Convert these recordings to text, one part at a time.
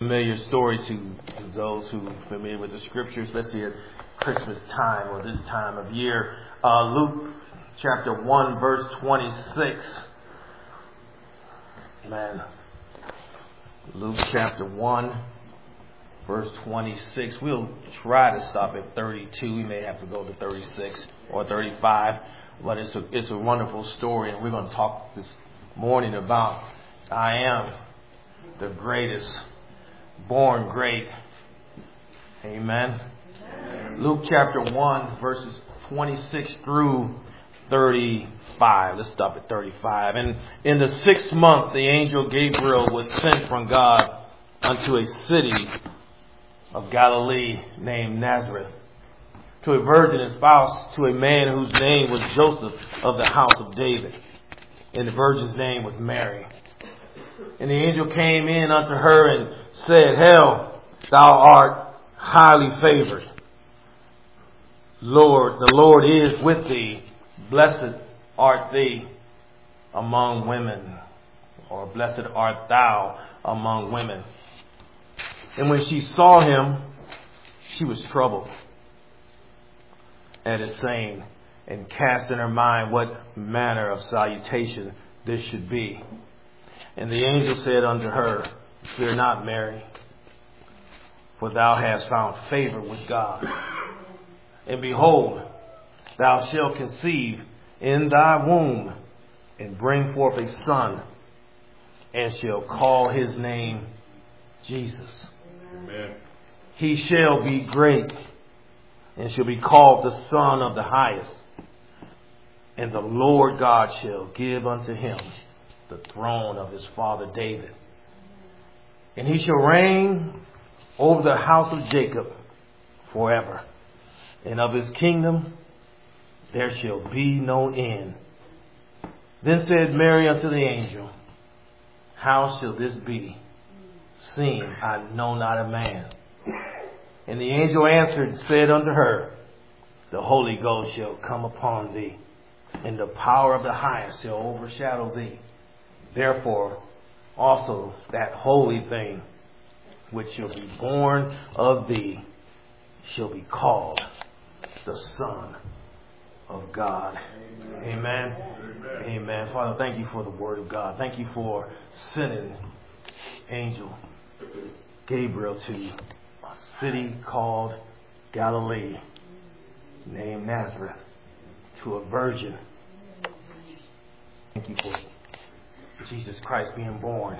Familiar story to those who are familiar with the scriptures, especially at Christmas time or this time of year. Luke chapter 1 verse 26. Man, Luke chapter 1 verse 26. We'll try to stop at 32. We may have to go to 36 or 35. But it's a wonderful story, and we're going to talk this morning about I am the greatest, born great. Amen. Luke chapter 1 verses 26 through 35. Let's stop at 35. And in the 6th month, the angel Gabriel was sent from God unto a city of Galilee named Nazareth, to a virgin espoused to a man whose name was Joseph of the house of David. And the virgin's name was Mary. And the angel came in unto her and said, Hail, thou art highly favored. The Lord is with thee. Blessed art thee among women, or blessed art thou among women. And when she saw him, she was troubled at his saying, and cast in her mind what manner of salutation this should be. And the angel said unto her, Fear not, Mary, for thou hast found favor with God. And behold, thou shalt conceive in thy womb, and bring forth a son, and shall call his name Jesus. Amen. He shall be great, and shall be called the Son of the Highest. And the Lord God shall give unto him the throne of his father David. And he shall reign over the house of Jacob forever. And of his kingdom there shall be no end. Then said Mary unto the angel, How shall this be, seeing I know not a man? And the angel answered and said unto her, The Holy Ghost shall come upon thee, and the power of the highest shall overshadow thee. Therefore also that holy thing which shall be born of thee shall be called the Son of God. Amen. Amen. Amen. Father, thank you for the word of God. Thank you for sending angel Gabriel to a city called Galilee named Nazareth, to a virgin. Thank you for Jesus Christ being born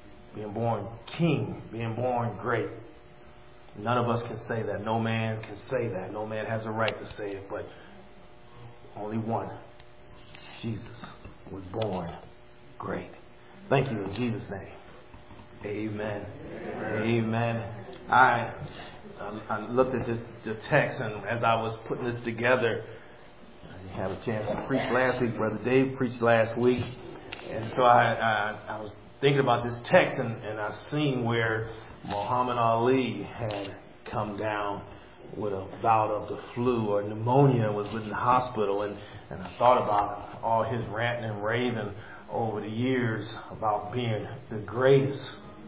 king, being born great. None of us can say that. No man can say that. No man has a right to say it, but only one. Jesus was born great. Thank you in Jesus' name. Amen. Amen. I looked at the text, and as I was putting this together, I didn't have a chance to preach last week. Brother Dave preached last week. And so I was thinking about this text, and I seen where Muhammad Ali had come down with a bout of the flu or pneumonia and was in the hospital. And I thought about all his ranting and raving over the years about being the greatest.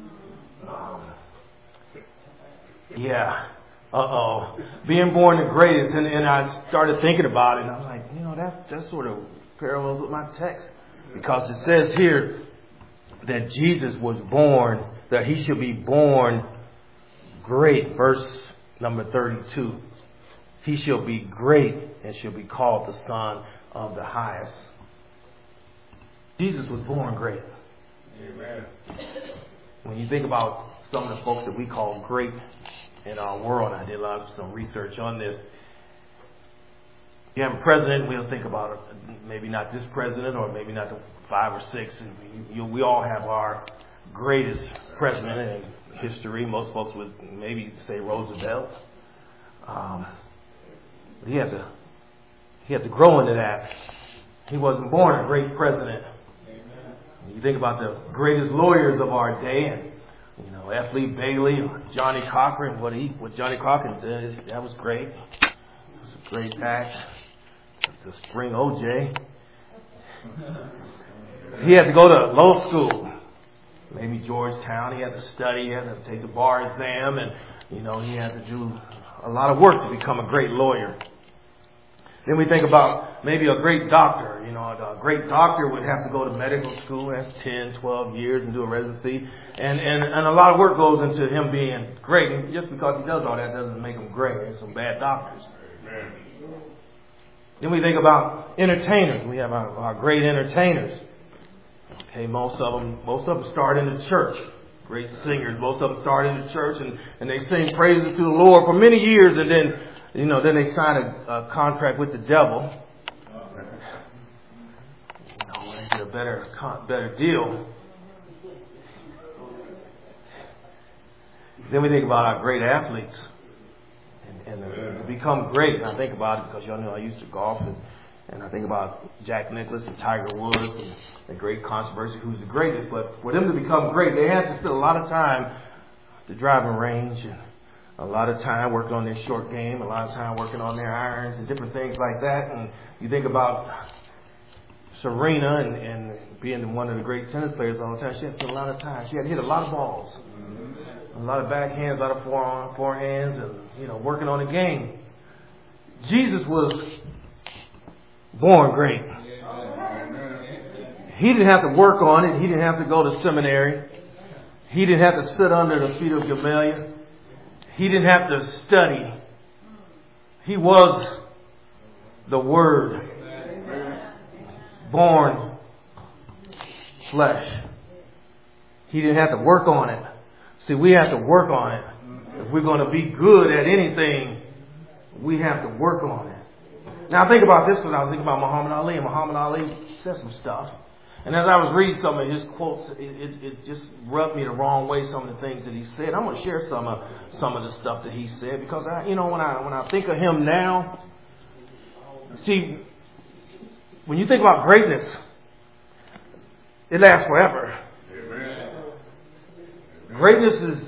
Being born the greatest. And I started thinking about it, and I was like, that sort of parallels with my text. Because it says here that Jesus was born, that he should be born great. Verse number 32. He shall be great and shall be called the Son of the Highest. Jesus was born great. Amen. When you think about some of the folks that we call great in our world, I did some research on this. You have a president, we'll think about it, maybe not this president or maybe not the 5 or 6. We all have our greatest president in history. Most folks would maybe say Roosevelt. He had to grow into that. He wasn't born a great president. Amen. You think about the greatest lawyers of our day, and F. Lee Bailey, Johnny Cochran. What Johnny Cochran did, that was great. It was a great act. The spring OJ. He had to go to law school. maybe Georgetown. He had to study, he had to take the bar exam, and he had to do a lot of work to become a great lawyer. Then we think about maybe a great doctor. A great doctor would have to go to medical school, that's 10, 12 years, and do a residency. And a lot of work goes into him being great. And just because he does all that doesn't make him great. There's some bad doctors. Amen. Then we think about entertainers. We have our great entertainers. Okay, most of them start in the church. Great singers. Most of them start in the church and they sing praises to the Lord for many years, and then they sign a contract with the devil. They get a better deal. Then we think about our great athletes and to become great. And I think about it because y'all know I used to golf, and I think about Jack Nicklaus and Tiger Woods and the great controversy, who's the greatest. But for them to become great, they had to spend a lot of time at the driving range and a lot of time working on their short game, a lot of time working on their irons and different things like that. And you think about Serena and being one of the great tennis players all the time. She had to spend a lot of time. She had to hit a lot of balls, a lot of backhands, a lot of forehands, and working on the game. Jesus was born great. He didn't have to work on it. He didn't have to go to seminary. He didn't have to sit under the feet of Gamaliel. He didn't have to study. He was the Word, born flesh. He didn't have to work on it. See, we have to work on it. If we're going to be good at anything, we have to work on it. Now, think about this when I was thinking about Muhammad Ali. And Muhammad Ali said some stuff. And as I was reading some of his quotes, it just rubbed me the wrong way, some of the things that he said. I'm going to share some of the stuff that he said because, when I think of him now, see, when you think about greatness, it lasts forever. Amen. Greatness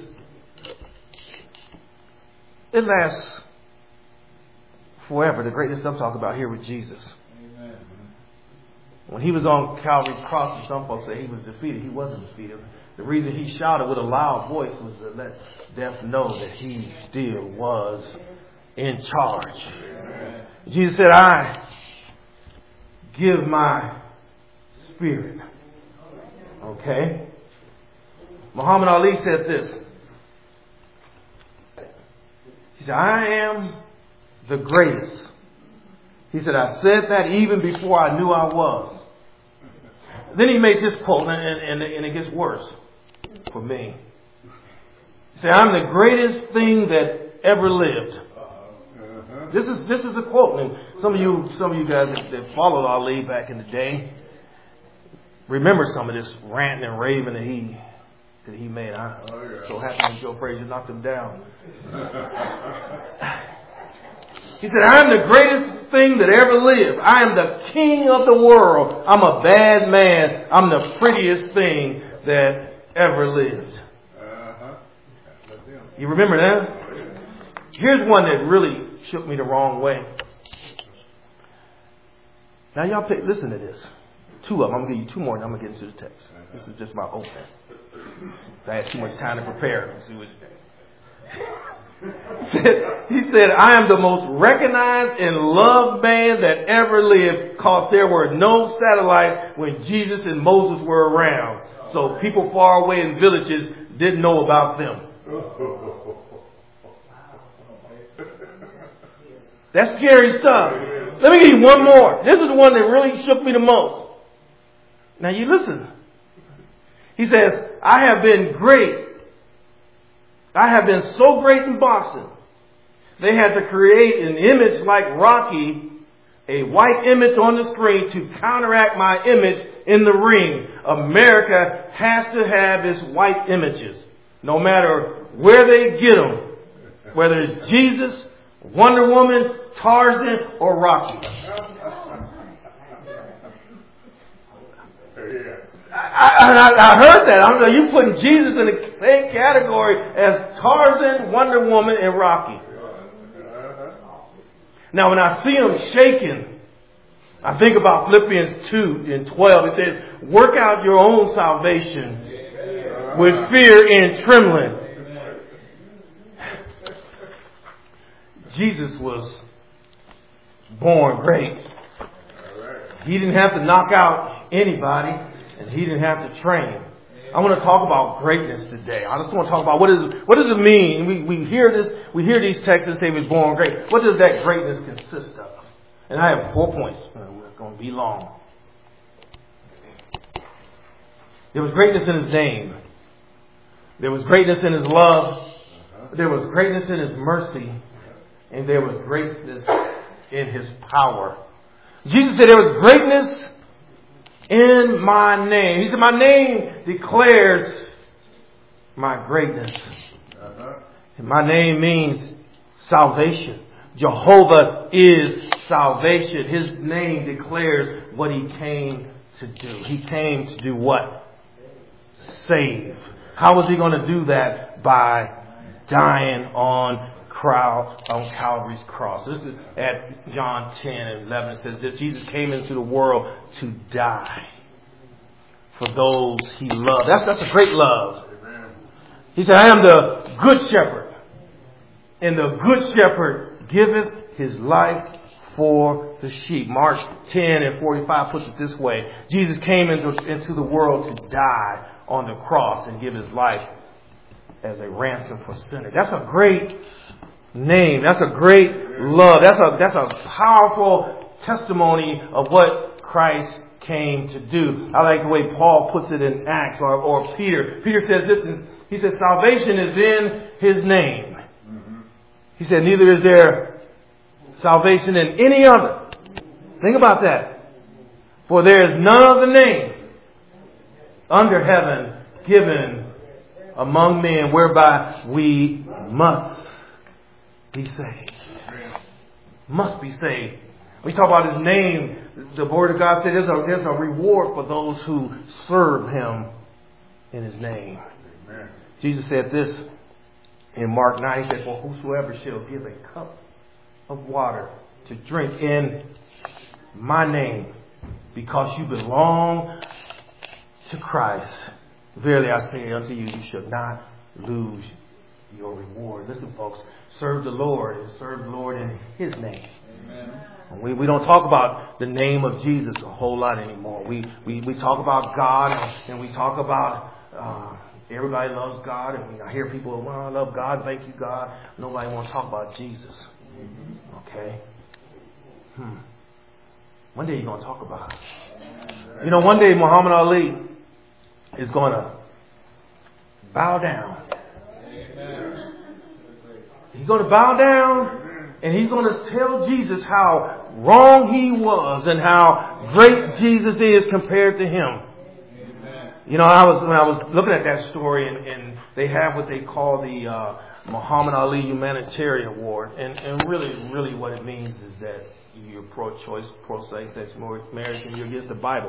it lasts forever. The greatness I'm talking about here with Jesus. Amen. When he was on Calvary's cross, some folks say he was defeated. He wasn't defeated. The reason he shouted with a loud voice was to let death know that he still was in charge. Amen. Jesus said, I give my spirit. Okay? Muhammad Ali said this. He said, I am the greatest. He said, I said that even before I knew I was. Then he made this quote, and it gets worse for me. He said, I'm the greatest thing that ever lived. This is a quote, and some of you guys that followed Ali back in the day remember some of this ranting and raving that he made. I'm so happy that Joe Frazier knocked him down. He said, I'm the greatest thing that ever lived. I am the king of the world. I'm a bad man. I'm the prettiest thing that ever lived. You remember that? Here's one that really shook me the wrong way. Now y'all listen to this. Two of them. I'm going to give you two more and I'm going to get into the text. This is just my opening. I had too much time to prepare. Let's see what he said, I am the most recognized and loved man that ever lived because there were no satellites when Jesus and Moses were around. So people far away in villages didn't know about them. That's scary stuff. Let me give you one more. This is the one that really shook me the most. Now you listen. He says, I have been great. I have been so great in boxing. They had to create an image like Rocky, a white image on the screen to counteract my image in the ring. America has to have its white images, no matter where they get them, whether it's Jesus, Wonder Woman, Tarzan, or Rocky. I heard that. I'm like, you putting Jesus in the same category as Tarzan, Wonder Woman, and Rocky. Now, when I see him shaking, I think about Philippians 2:12. It says, work out your own salvation with fear and trembling. Jesus was born great. He didn't have to knock out anybody, and he didn't have to train. I want to talk about greatness today. I just want to talk about what does it mean? We hear this. We hear these texts that say he was born great. What does that greatness consist of? And I have 4 points. We're going to be long. There was greatness in his name. There was greatness in his love. There was greatness in his mercy. And there was greatness in his power. Jesus said there was greatness in my name. He said my name declares my greatness. And my name means salvation. Jehovah is salvation. His name declares what he came to do. He came to do what? Save. How was he going to do that? By dying on Calvary's cross. This is at John 10 and 11. It says this: Jesus came into the world to die for those he loved. That's a great love. He said, I am the good shepherd, and the good shepherd giveth his life for the sheep. Mark 10 and 45 puts it this way: Jesus came into the world to die on the cross and give his life as a ransom for sinners. That's a great name. That's a great love. That's a powerful testimony of what Christ came to do. I like the way Paul puts it in Acts, or Peter. Peter says this. He says salvation is in his name. He said neither is there salvation in any other. Think about that. For there is none other name under heaven given among men whereby we must be saved. Must be saved. We talk about his name. The word of God said there's a reward for those who serve him in his name. Amen. Jesus said this in Mark 9. He said, for whosoever shall give a cup of water to drink in my name, because you belong to Christ, verily I say unto you, you shall not lose your reward. Listen, folks, serve the Lord and serve the Lord in his name. Amen. We don't talk about the name of Jesus a whole lot anymore. We talk about God, and we talk about everybody loves God, and I hear people, well, I love God, thank you, God. Nobody wants to talk about Jesus. Okay? One day you're going to talk about it. You know, one day Muhammad Ali is going to bow down. He's going to bow down, and he's going to tell Jesus how wrong he was and how great Jesus is compared to him. You know, when I was looking at that story, and they have what they call the Muhammad Ali Humanitarian Award, and really what it means is that you're pro-choice, pro-same-sex marriage, and you're against the Bible.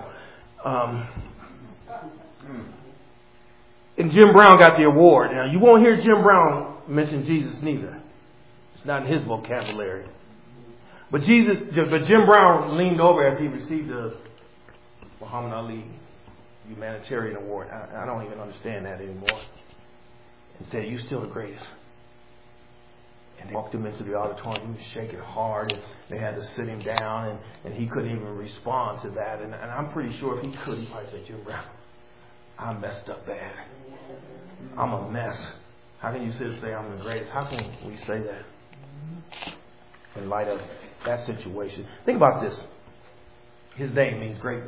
And Jim Brown got the award. Now, you won't hear Jim Brown mention Jesus neither. It's not in his vocabulary. But Jim Brown leaned over as he received the Muhammad Ali Humanitarian Award. I don't even understand that anymore. And said, "You're still the greatest." And they walked him into the auditorium. He was shaking hard, and they had to sit him down, and he couldn't even respond to that. And I'm pretty sure if he could, he might say, "Jim Brown, I messed up bad. I'm a mess. How can you sit and say I'm the greatest?" How can we say that in light of that situation? Think about this. His name means greatness.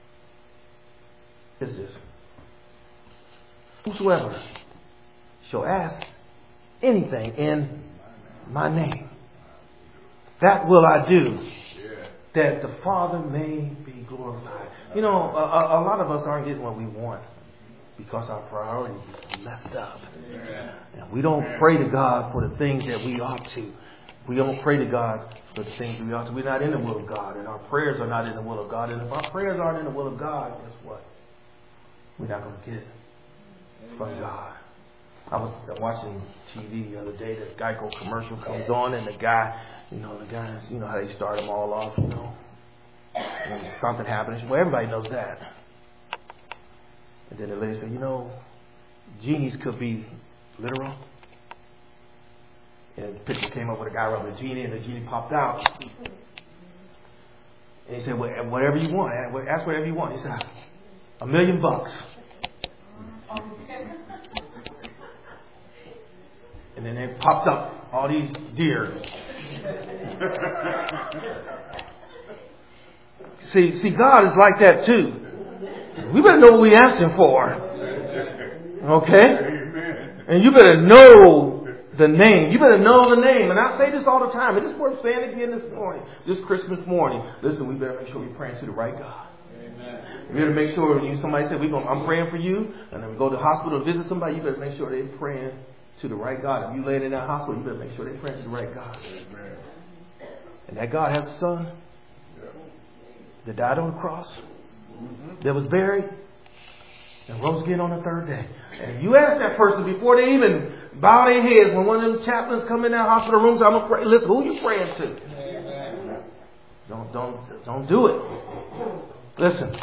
Is this? Whosoever shall ask anything in my name, that will I do, that the Father may be glorified. You know, a lot of us aren't getting what we want because our priorities are messed up. And we don't pray to God for the things that we ought to. We don't pray to God for the things that we ought to. We're not in the will of God, and our prayers are not in the will of God. And if our prayers aren't in the will of God, guess what? We're not going to get it from God. I was watching TV the other day. The Geico commercial comes on, and the guy, you know how they start them all off, you know. And something happens. Well, everybody knows that. And then the lady said, genies could be literal. And the picture came up with a guy rubbing a genie, and the genie popped out. And he said, whatever you want. Ask whatever you want. He said, $1 million. And then they popped up all these deer. See, God is like that too. We better know what we're asking for. Okay? And you better know the name. You better know the name. And I say this all the time. And it's worth saying again this morning. This Christmas morning. Listen, we better make sure we're praying to the right God. Amen. We better make sure when somebody says, I'm praying for you, and then we go to the hospital to visit somebody, you better make sure they're praying to the right God. If you lay in that hospital, you better make sure they're praying to the right God. Amen. And that God has a son that died on the cross, that was buried, and rose again on the third day. And you ask that person before they even bow their heads, when one of them chaplains come in that hospital room, so I'm gonna pray. Listen, who you praying to? Amen. Don't do it. Listen,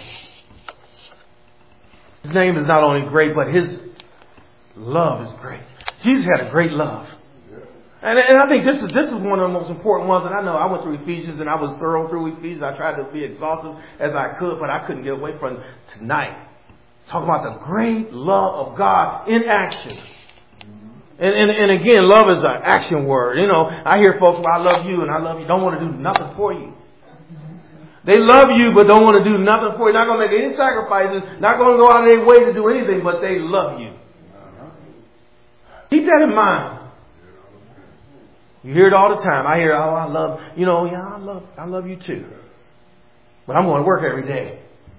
His name is not only great, but His love is great. Jesus had a great love. And I think this is one of the most important ones. And I know I went through Ephesians and I was thorough through Ephesians. I tried to be exhaustive as I could, but I couldn't get away from it tonight. Talking about the great love of God in action. And again, love is an action word. You know, I hear folks, well, I love you and I love you. Don't want to do nothing for you. They love you but don't want to do nothing for you. Not going to make any sacrifices. Not going to go out of their way to do anything, but they love you. Keep that in mind. You hear it all the time. I hear, I love you too. But I'm going to work every day.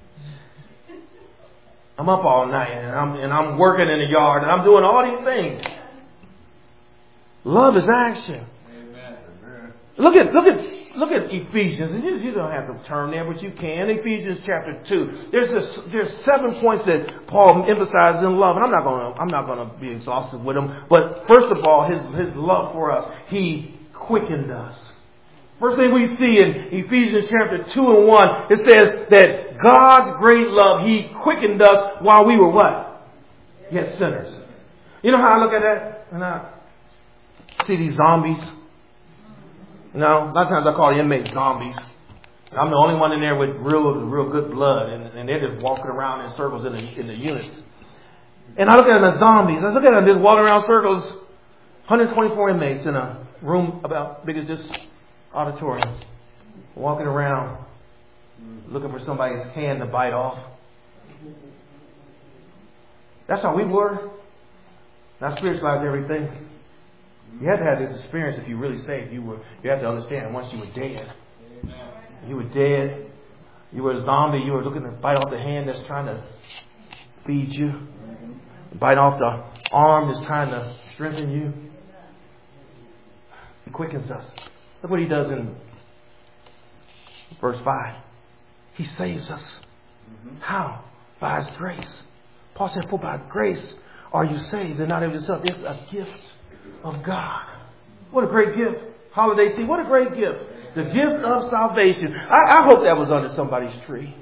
I'm up all night and I'm working in the yard and I'm doing all these things. Love is action. Amen. Look at Ephesians. And you don't have to turn there, but you can. Ephesians chapter 2. There's 7 points that Paul emphasizes in love, and I'm not gonna be exhaustive with them. But first of all, his love for us. He quickened us. First thing we see in Ephesians chapter 2 and 1, it says that God's great love, He quickened us while we were what? Yet sinners. You know how I look at that? And I see these zombies. You know, a lot of times I call the inmates zombies. I'm the only one in there with real good blood, and they're just walking around in circles in the units. And I look at them as zombies. I look at them just walking around circles. 124 inmates in a room about big as this auditorium, walking around, looking for somebody's hand to bite off. That's how we were. Not spiritualized everything. You had to have this experience if you really saved. You have to understand once you were dead. You were dead. You were a zombie. You were looking to bite off the hand that's trying to feed you. Bite off the arm that's trying to strengthen you. He quickens us. Look what He does in verse 5. He saves us. How? By His grace. Paul said, for by grace are you saved, and not of yourself. It's a gift of God. What a great gift. Holiday season. What a great gift. The gift of salvation. I hope that was under somebody's tree.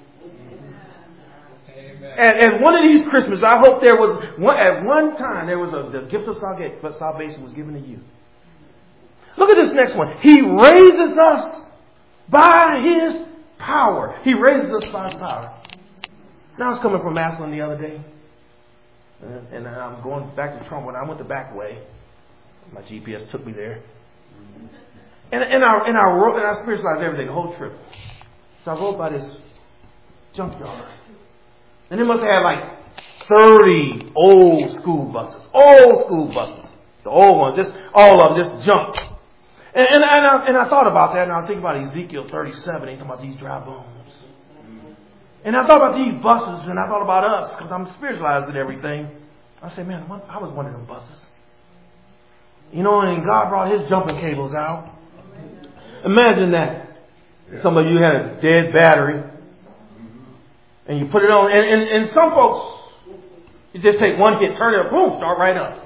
And one of these Christmas, I hope there was at one time there was the gift of salvation was given to you. Look at this next one. He raises us by His power. He raises us by His power. Now I was coming from Maslin the other day, and I'm going back to Trumbull. I went the back way. My GPS took me there. And I spiritualized everything, the whole trip. So I rode by this junkyard. And they must have had like 30 old school buses. Old school buses. The old ones, just all of them, just junk. And I thought about that, and I think about Ezekiel 37, he's talking about these dry bones. And I thought about these buses, and I thought about us, because I'm spiritualized in everything. I said, man, I was one of them buses. You know, and God brought His jumping cables out. Imagine that. Some of you had a dead battery. And you put it on. And some folks, you just take one hit, turn it up, boom, start right up.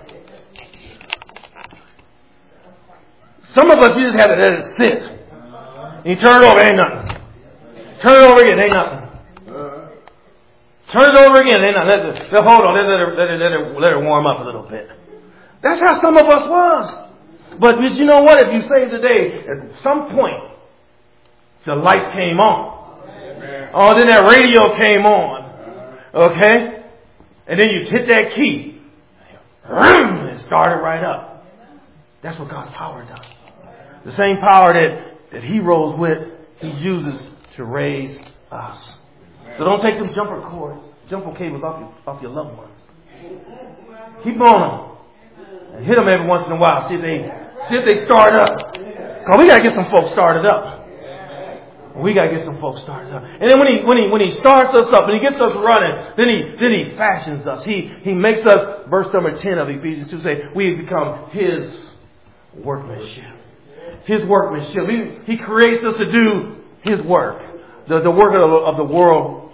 Some of us, you just have to let it sit. And you turn it over, ain't nothing. Turn it over again, ain't nothing. Turn it over again. Then hold on. Let it warm up a little bit. That's how some of us was. But you know what? If you say today, at some point, the lights came on. Oh, then that radio came on. Okay? And then you hit that key. And it started right up. That's what God's power does. The same power that He rose with, He uses to raise us. So don't take them jumper cables off your loved ones. Keep on them. And hit them every once in a while. See if they start up. Because we got to get some folks started up. We got to get some folks started up. And then when he starts us up and He gets us running, then he fashions us. He makes us, verse number 10 of Ephesians 2 say, we become His workmanship. His workmanship. He creates us to do His work. The work of the world,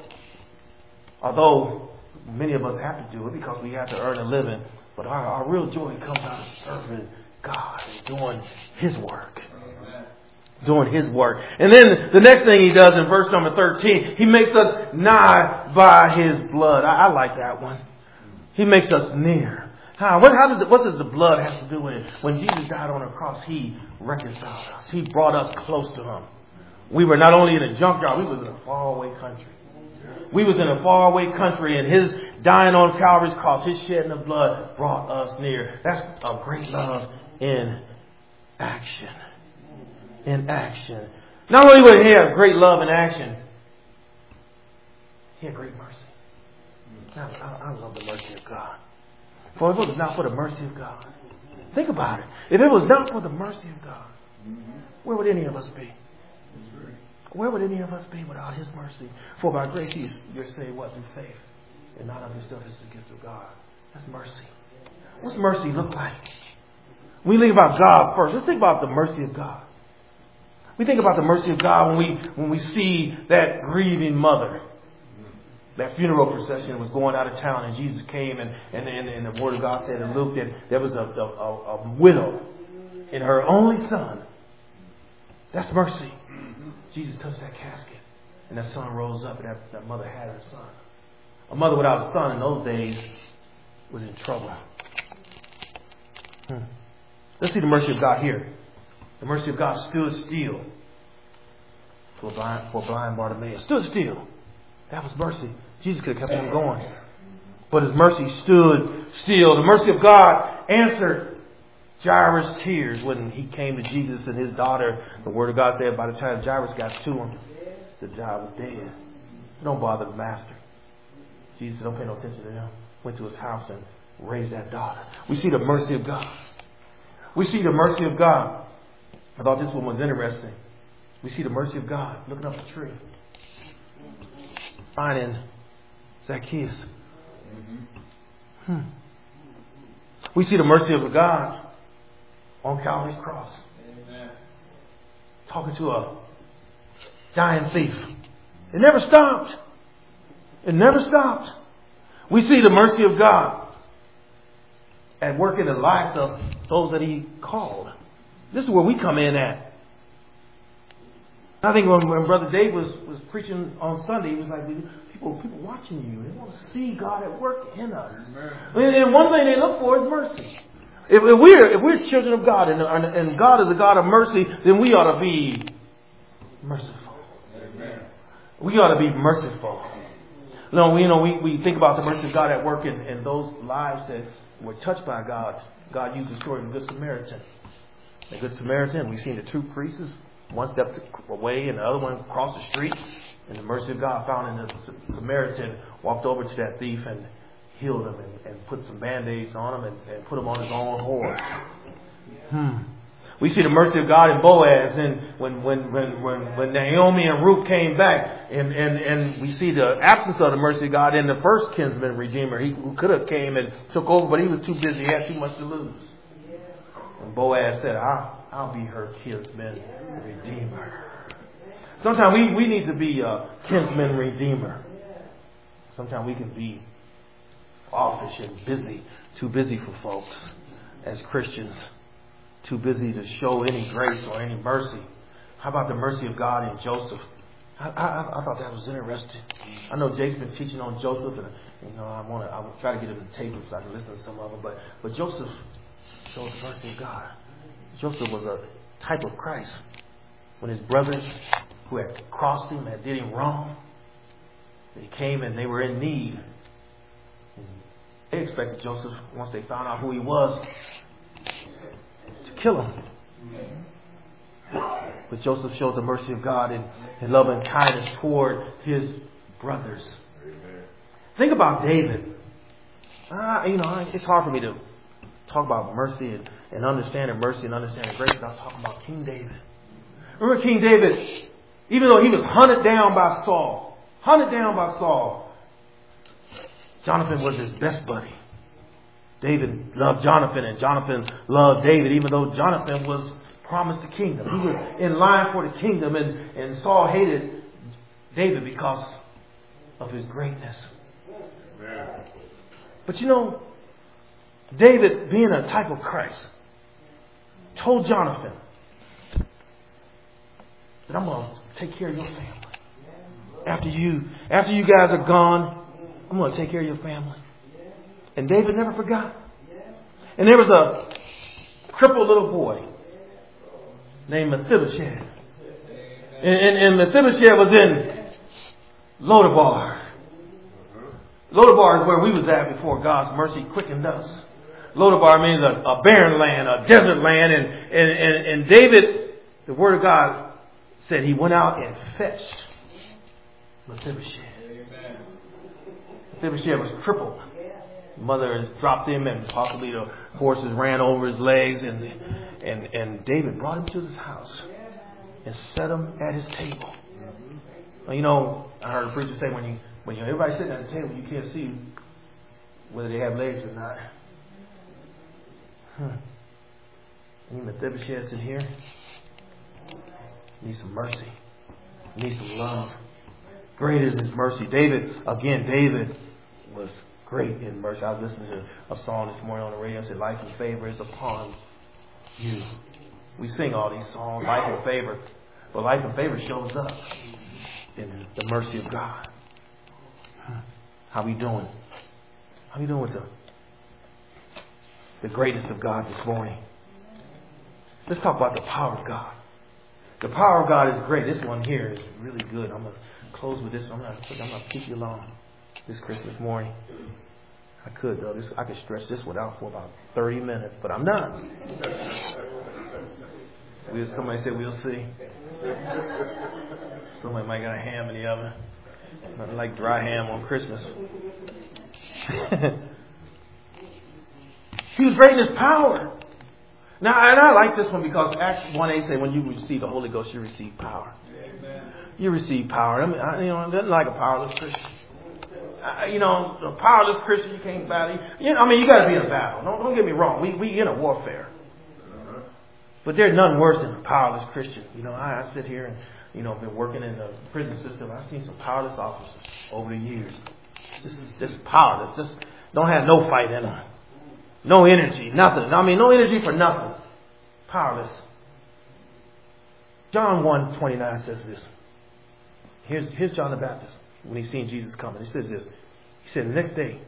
although many of us have to do it because we have to earn a living, but our real joy comes out of serving God and doing His work. Doing His work. And then the next thing He does in verse number 13, He makes us nigh by His blood. I like that one. He makes us near. What does the blood have to do with it? When Jesus died on the cross, He reconciled us. He brought us close to Him. We were not only in a junkyard, we was in a faraway country. We was in a faraway country, and His dying on Calvary's cross, His shedding of blood brought us near. That's a great love in action. In action. Not only would He have great love in action, He had great mercy. I love the mercy of God. For if it was not for the mercy of God, think about it. If it was not for the mercy of God, where would any of us be? Where would any of us be without His mercy? For by grace you're saved, what? Through faith. And not of yourself, it's the gift of God. That's mercy. What's mercy look like? We think about God first. Let's think about the mercy of God. We think about the mercy of God when we see that grieving mother. That funeral procession was going out of town, and Jesus came, and the Word of God said in Luke that there was a widow and her only son. That's mercy. Jesus touched that casket, and that son rose up, and that mother had her son. A mother without a son in those days was in trouble. Let's see the mercy of God here. The mercy of God stood still for blind Bartimaeus. Stood still. That was mercy. Jesus could have kept on going. But His mercy stood still. The mercy of God answered Jairus' tears when he came to Jesus and his daughter. The Word of God said by the time Jairus got to him, the child was dead. Don't bother the master. Jesus said, don't pay no attention to him. Went to his house and raised that daughter. We see the mercy of God. We see the mercy of God. I thought this one was interesting. We see the mercy of God looking up the tree, finding Zacchaeus. We see the mercy of God on Calvary's cross. Amen. Talking to a dying thief. It never stopped. It never stopped. We see the mercy of God at work in the lives of those that He called. This is where we come in at. I think when Brother Dave was preaching on Sunday, he was like, people watching you. They want to see God at work in us. And one thing they look for is mercy. If we're children of God and God is a God of mercy, then we ought to be merciful. Amen. We ought to be merciful. We think about the mercy of God at work in those lives that were touched by God. God used the story of the Good Samaritan. The Good Samaritan, we've seen the two priests. One stepped away and the other one crossed the street. And the mercy of God found in the Samaritan, walked over to that thief and healed him and put some band-aids on him and put him on his own horse. We see the mercy of God in Boaz, and when Naomi and Ruth came back, and we see the absence of the mercy of God in the first kinsman redeemer, who could have came and took over, but he was too busy, he had too much to lose. And Boaz said, I'll be her kinsman redeemer. Sometimes we need to be a kinsman redeemer. Sometimes we can be offish and busy, too busy for folks as Christians, too busy to show any grace or any mercy. How about the mercy of God in Joseph? I thought that was interesting. I know Jake's been teaching on Joseph, and I would try to get him the tape so I can listen to some of them. But Joseph showed the mercy of God. Joseph was a type of Christ. When his brothers who had crossed him, had did him wrong, they came and they were in need. And they expected Joseph, once they found out who he was, to kill him. But Joseph showed the mercy of God and love and kindness toward his brothers. Amen. Think about David. It's hard for me to talk about mercy and understanding mercy and understanding grace without talking about King David. Remember King David, even though he was hunted down by Saul, Jonathan was his best buddy. David loved Jonathan, and Jonathan loved David, even though Jonathan was promised the kingdom. He was in line for the kingdom, and Saul hated David because of his greatness. But David, being a type of Christ, told Jonathan that I'm going to take care of your family. After you guys are gone, I'm going to take care of your family. And David never forgot. And there was a crippled little boy named Mephibosheth. And Mephibosheth was in Lodabar. Lodabar is where we was at before God's mercy quickened us. Lodabar means a barren land, a desert land. And David, the word of God said he went out and fetched Mephibosheth. Mephibosheth was crippled. Mother has dropped him, and possibly the horses ran over his legs, and David brought him to his house and set him at his table. Well, I heard a preacher say when everybody's sitting at the table, you can't see whether they have legs or not. Need Mephibosheth in here. Need some mercy. Need some love. Great is his mercy. David was great in mercy. I was listening to a song this morning on the radio. It said, "Life and favor is upon you." We sing all these songs, life and favor. But life and favor shows up in the mercy of God. How we doing? How we doing with the greatness of God this morning? Let's talk about the power of God. The power of God is great. This one here is really good. I'm going to close with this one. I'm going to keep you along this Christmas morning. I could, though. I could stretch this one out for about 30 minutes, but I'm not. Somebody said we'll see. Somebody might got a ham in the oven. Nothing like dry ham on Christmas. He was great in his power. Now, and I like this one because Acts 1:8 say when you receive the Holy Ghost, you receive power. Amen. You receive power. It doesn't like a powerless Christian. A powerless Christian, you can't battle. You got to be in a battle. Don't get me wrong. We in a warfare. But there's nothing worse than a powerless Christian. I sit here and, been working in the prison system. I've seen some powerless officers over the years. This is just powerless. Just don't have no fight in them. No energy, nothing. No energy for nothing. Powerless. John 1:29 says this. Here's John the Baptist when he seen Jesus coming. He says this. He said, the next day,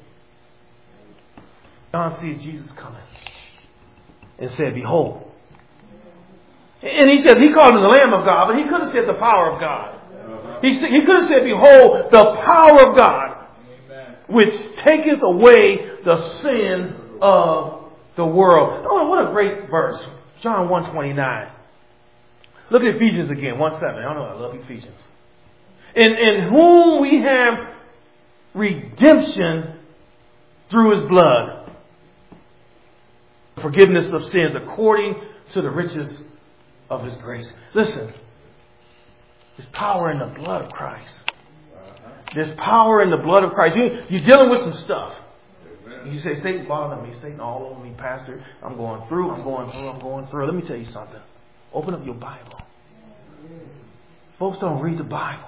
John sees Jesus coming and said, "Behold." And he said, he called him the Lamb of God, but he could have said the power of God. He could have said, "Behold, the power of God, which taketh away the sin of the world." Oh, what a great verse. John 1:29. Look at Ephesians again, 1:7. I know I love Ephesians. In whom we have redemption through his blood, forgiveness of sins according to the riches of his grace. Listen, there's power in the blood of Christ. There's power in the blood of Christ. You're dealing with some stuff. You say, "Satan's bothering me. Satan all over me, Pastor. I'm going through. Let me tell you something. Open up your Bible. Folks don't read the Bible.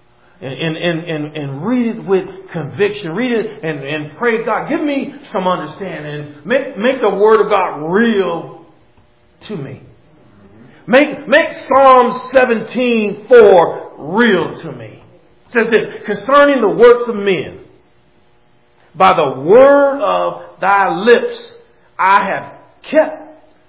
And read it with conviction. Read it and pray, "God, give me some understanding. Make the Word of God real to me. Make Psalm 17:4 real to me. It says this, concerning the works of men, by the word of thy lips I have kept.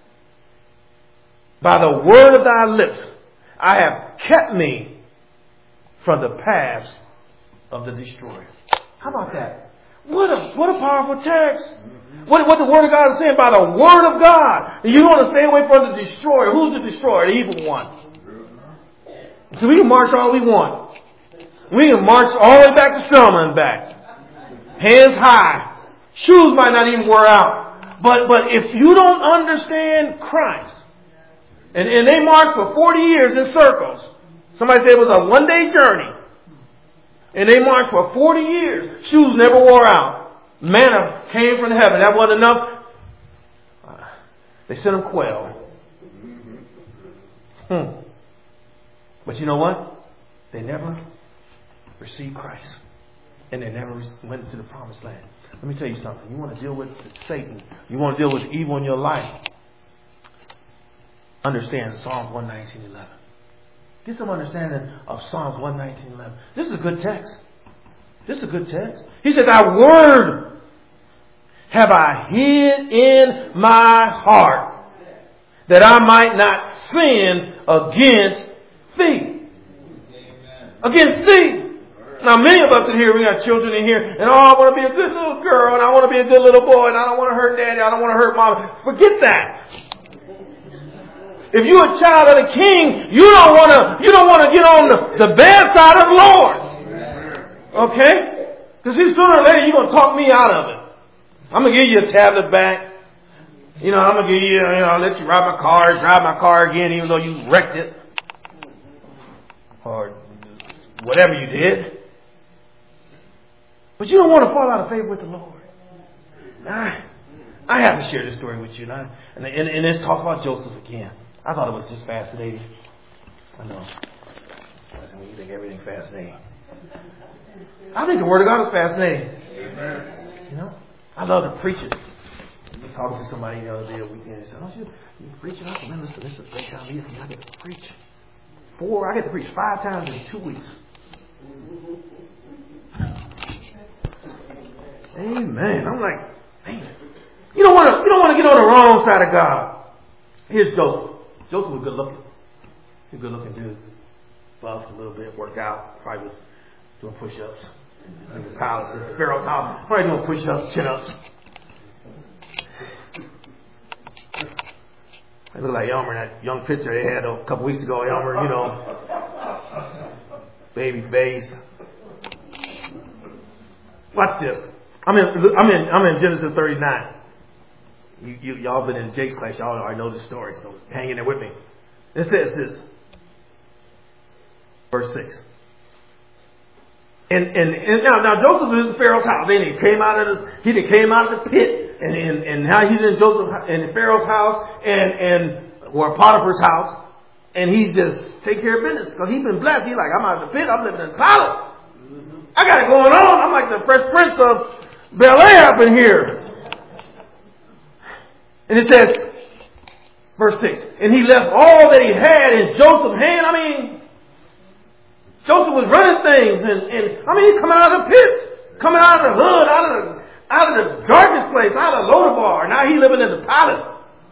By the word of thy lips I have kept me from the paths of the destroyer. How about that? What a powerful text. What the Word of God is saying, by the Word of God, you want to stay away from the destroyer. Who's the destroyer? The evil one. So we can march all we want. We can march all the way back to Selma and back. Hands high. Shoes might not even wear out. But if you don't understand Christ, and they marched for 40 years in circles. Somebody said it was a one-day journey. And they marched for 40 years. Shoes never wore out. Manna came from heaven. That wasn't enough. They sent them quail. But you know what? They never received Christ. And they never went into the promised land. Let me tell you something. You want to deal with Satan. You want to deal with evil in your life. Understand Psalms 119:11. Get some understanding of Psalms 119:11. This is a good text. This is a good text. He said, thy word have I hid in my heart, that I might not sin against thee. Against thee. Now many of us in here, we got children in here, and I want to be a good little girl, and I want to be a good little boy, and I don't want to hurt daddy, I don't want to hurt mom. Forget that. If you're a child of the King, you don't want to get on the bad side of the Lord. Okay? Because sooner or later you're going to talk me out of it. I'm going to give you a tablet back. I'm going to give you, I'll let you drive my car again, even though you wrecked it. Or whatever you did. But you don't want to fall out of favor with the Lord. I have to share this story with you. And this talks about Joseph again. I thought it was just fascinating. I know. You think everything's fascinating. I think the Word of God is fascinating. Amen. I love to preach it. I was talking to somebody the other day, a weekend, and said, "Oh, you preach it?" I said, "Man, listen, this is a great time of year for me. I get to preach I get to preach 5 times in 2 weeks." Amen. I'm like, man, you don't want to get on the wrong side of God. Here's Joseph. Joseph was good looking. He was a good looking dude. Buffed a little bit, worked out. Probably was doing push-ups in the palace, in Pharaoh's house. Probably doing push-ups, chin-ups. They look like Elmer, that young picture they had a couple weeks ago. Elmer, baby face. Watch this. I'm in Genesis 39. Y'all been in Jake's class. Y'all already know the story, so hang in there with me. It says this, verse 6. And now Joseph was in Pharaoh's house. Then he came out of the pit, and now he's in Pharaoh's house or Potiphar's house, and he's just take care of business because he's been blessed. He's like, I'm out of the pit. I'm living in the palace. I got it going on. I'm like the Fresh Prince of Bel-Air up in here. And it says, verse 6, and he left all that he had in Joseph's hand. Joseph was running things, and he's coming out of the pit, coming out of the hood, out of the darkest place, out of Lodabar. Now he's living in the palace.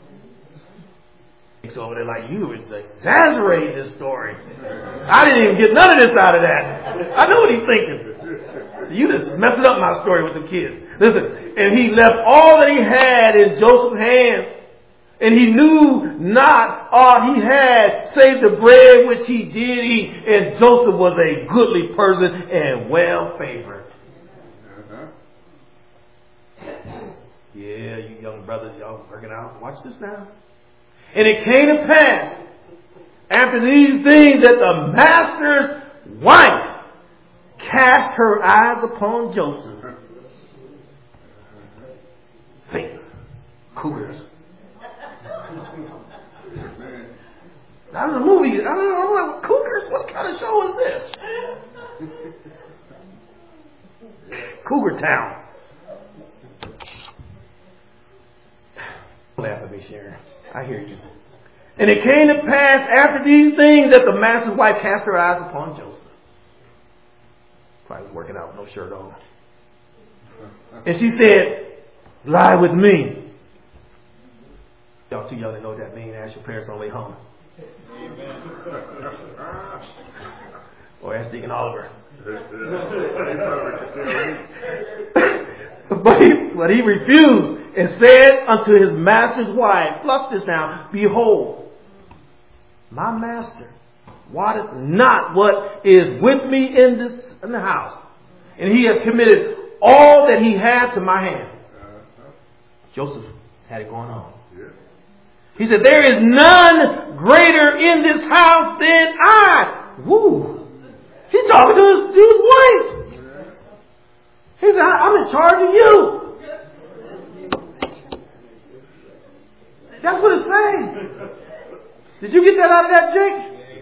He's over there like, you was exaggerating this story. I didn't even get none of this out of that. I know what he's thinking. You just messing up my story with the kids. Listen, and he left all that he had in Joseph's hands. And he knew not all he had save the bread which he did eat. And Joseph was a goodly person and well favored. Yeah, you young brothers, y'all working out. Watch this now. And it came to pass after these things that the master's wife cast her eyes upon Joseph. Satan. Cougars. That was a movie. I'm like, Cougars? What kind of show is this? Cougar Town. Don't laugh at me, Sharon. I hear you. And it came to pass after these things that the master's wife cast her eyes upon Joseph. Probably working out, no shirt on. And she said, lie with me. Y'all too young to know what that means. Ask your parents on the way home. Amen. Or ask Deacon Oliver. But he refused and said unto his master's wife, plus this now, behold, my master wotteth not what is with me in the house, and he hath committed all that he had to my hand. Joseph had it going on. He said, there is none greater in this house than I. Woo! He's talking to his wife. He said, I'm in charge of you. That's what it's saying. Did you get that out of that, Jake?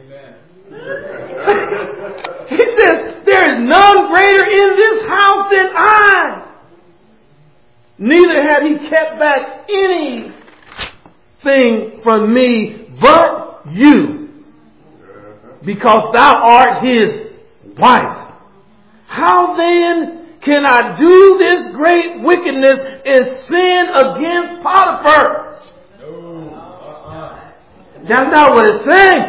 He says, there is none greater in this house than I. Neither had he kept back anything from me but you, because thou art his wife. How then can I do this great wickedness and sin against Potiphar? That's not what it's saying.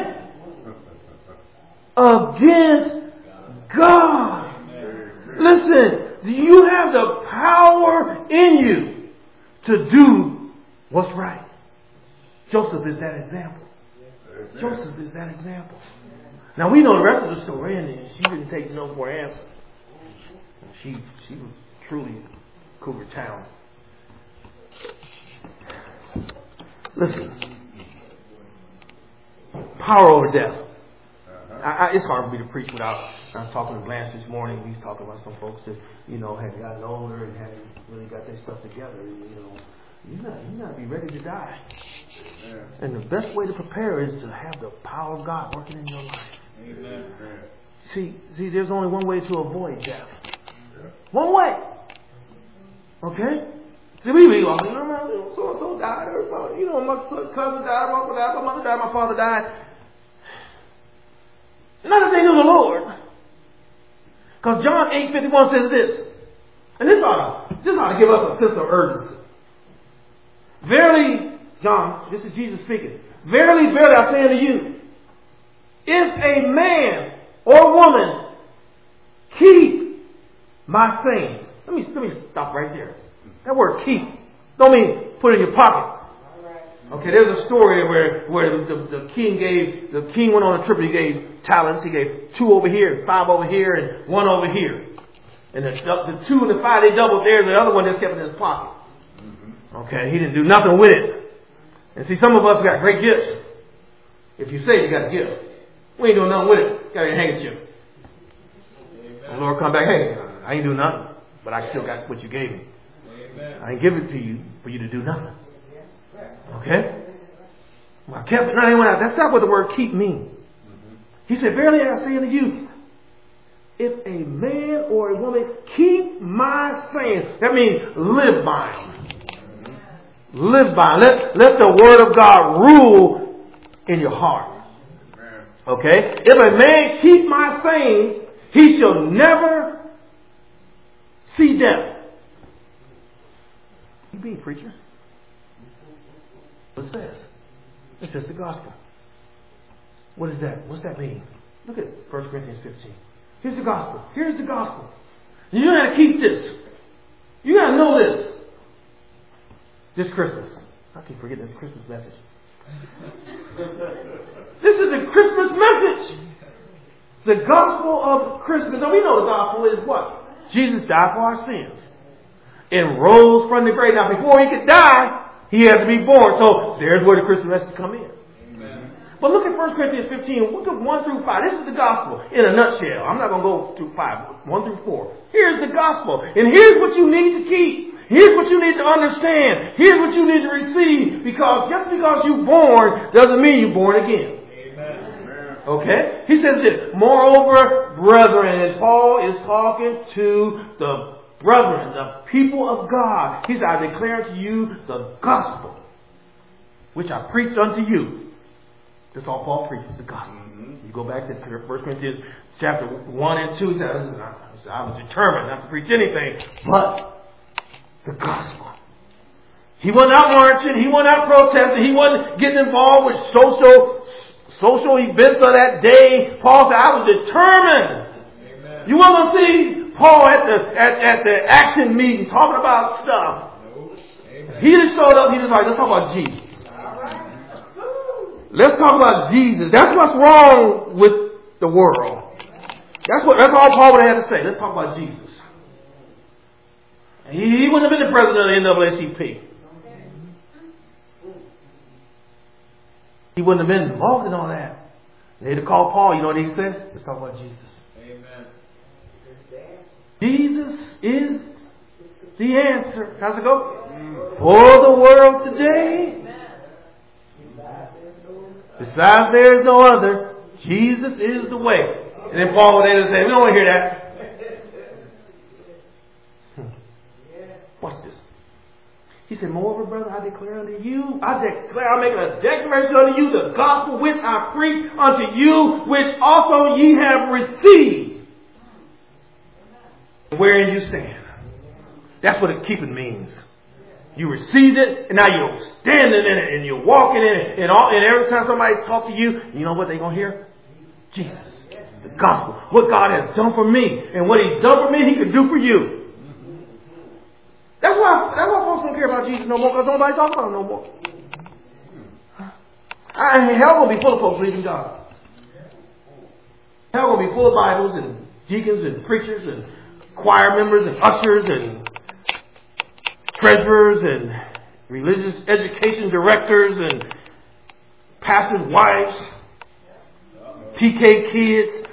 Against God. Listen, you have the power in you to do what's right. Joseph is that example. Joseph is that example. Now we know the rest of the story, and she didn't take no for an answer. She was truly Cougar Town. Listen. Power over death. It's hard for me to preach without. I was talking to Lance this morning. He was talking about some folks that had gotten older and hadn't really got their stuff together. You got to be ready to die. And the best way to prepare is to have the power of God working in your life. Amen. See, there's only one way to avoid death. One way. Okay? See, we be all, so-and-so died, or, my cousin died, my uncle died, my mother died, my father died. None of they knew the Lord. Because John 8:51 says this. And this ought to give us a sense of urgency. Verily, John, this is Jesus speaking. Verily, verily, I say unto you, if a man or woman keep my sayings. Let me stop right there. That word keep don't mean put in your pocket. Okay, there's a story where the king went on a trip and he gave talents. He gave 2 over here, 5 over here, and 1 over here. And the 2 and the 5, they doubled theirs, and the other one just kept it in his pocket. Okay, he didn't do nothing with it. And see, some of us got great gifts. If you say you got a gift, we ain't doing nothing with it. Got a handkerchief. And the Lord come back, hey, I ain't doing nothing, but I still got what you gave me. I ain't give it to you for you to do nothing. Okay? Well, I kept it. That's not what the word keep means. He said, verily I say unto you, if a man or a woman keep my sayings, that means live by them. Live by them. Let the word of God rule in your heart. Okay? If a man keep my sayings, he shall never see death. You being preacher? What it says? It says the gospel. What is that? What's that mean? Look at 1 Corinthians 15. Here's the gospel. Here's the gospel. You got to keep this. You got to know this. This Christmas. I keep forgetting this Christmas message. This is the Christmas message. The gospel of Christmas. Now we know the gospel is what? Jesus died for our sins and rose from the grave. Now before he could die, he had to be born. So there's where the Christmas message come in. Amen. But look at 1 Corinthians 15. Look at 1 through 5. This is the gospel in a nutshell. I'm not going to go through 5. 1 through 4. Here's the gospel. And here's what you need to keep. Here's what you need to understand. Here's what you need to receive. Because just because you're born doesn't mean you're born again. Amen. Okay? He says this. Moreover, brethren, and Paul is talking to the brethren, the people of God. He said, I declare to you the gospel, which I preached unto you, That's all Paul preaches, the gospel. You go back to 1 Corinthians chapter 1 and 2. He said, I was determined not to preach anything but the gospel. He wasn't out marching. He wasn't out protesting. He wasn't getting involved with social events of that day. Paul said, I was determined. Amen. You want to see Paul at the action meeting talking about stuff. Amen. He just showed up. He was like, let's talk about Jesus. Let's talk about Jesus. That's what's wrong with the world. That's all Paul would have had to say. Let's talk about Jesus. He wouldn't have been the president of the NAACP. He wouldn't have been involved in all that. They'd have called Paul. You know what he said? Let's talk about Jesus. Amen. Jesus is the answer. How's it go? For the world today. Besides there is no other. Jesus is the way. And then Paul would say, we don't want to hear that. Watch this. He said, moreover, brother, I declare unto you, I'm making a declaration unto you, the gospel which I preach unto you, which also ye have received, wherein you stand. That's what keeping means. You received it, and now you're standing in it, and you're walking in it, and every time somebody talks to you, you know what they're going to hear? Jesus. The gospel. What God has done for me, and what He's done for me, He can do for you. That's why folks don't care about Jesus no more, because nobody talks about Him no more. Hell will be full of folks believing God. Hell will be full of Bibles and deacons and preachers and choir members and ushers and treasurers and religious education directors and pastors' wives, PK kids.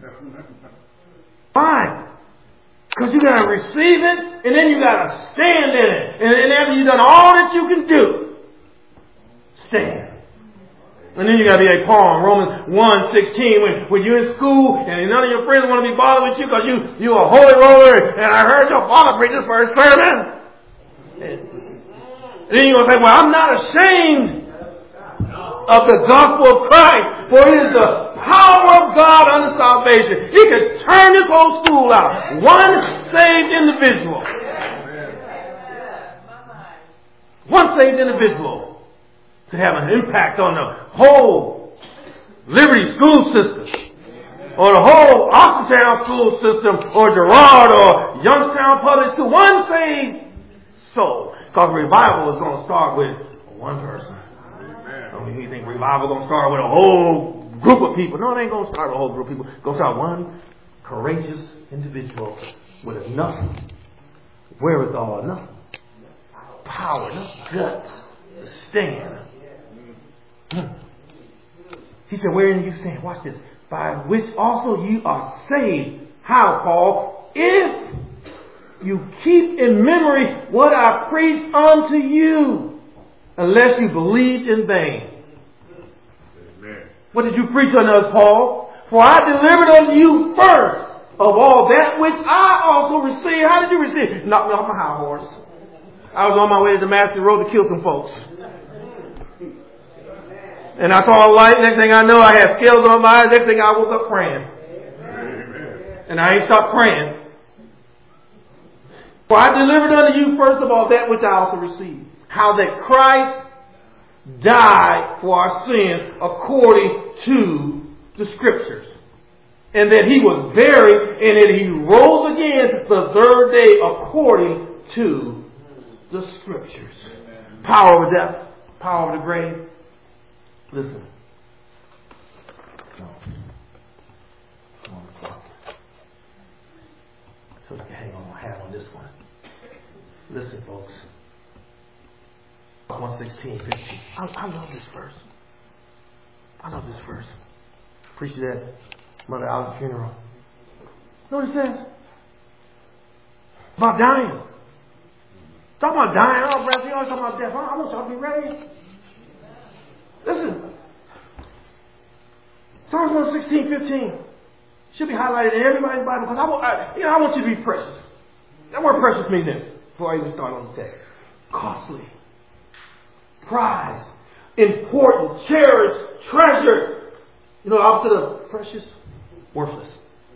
Why? Because you got to receive it, and then you got to stand in it. And after you've done all that you can do, stand. And then you got to be like Paul in Romans 1:16, when you're in school and none of your friends want to be bothered with you because you a holy roller, and I heard your father preach this first sermon. And then you're going to say, well, I'm not ashamed of the gospel of Christ, for it is the power of God unto salvation. He could turn this whole school out. One saved individual. One saved individual could have an impact on the whole Liberty school system, or the whole Austintown school system, or Girard, or Youngstown Public School. One saved soul. Because revival is going to start with one person. You think revival is going to start with a whole group of people? No, it ain't going to start with a whole group of people. It's going to start one courageous individual with enough wherewithal, enough power, enough guts to stand. He said, wherein you stand? Watch this. By which also you are saved. How, Paul? If you keep in memory what I preached unto you, unless you believed in vain. Amen. What did you preach unto us, Paul? For I delivered unto you first of all that which I also received. How did you receive it? Knocked me off my high horse. I was on my way to Damascus Road to kill some folks. And I saw a light. Next thing I know, I had scales on my eyes. Next thing I woke up praying. Amen. And I ain't stopped praying. For I delivered unto you first of all that which I also received. How that Christ died for our sins according to the Scriptures. And that He was buried and that He rose again the third day according to the Scriptures. Power of death, power of the grave. Listen. So you can hang on my hat on this one. Listen, folks. 1:16-15. I love this verse. I love this verse. Preached that Mother Allen's funeral. You know what it says? About dying. Talking about dying. Oh, Brad, you always talking about death. I want y'all to be ready. Listen. Psalms 1:16-15 should be highlighted in everybody's Bible because I want you to be precious. That word precious means this before I even start on the text. Costly. Prized. important, cherished, treasured. You know, opposite of precious, worthless.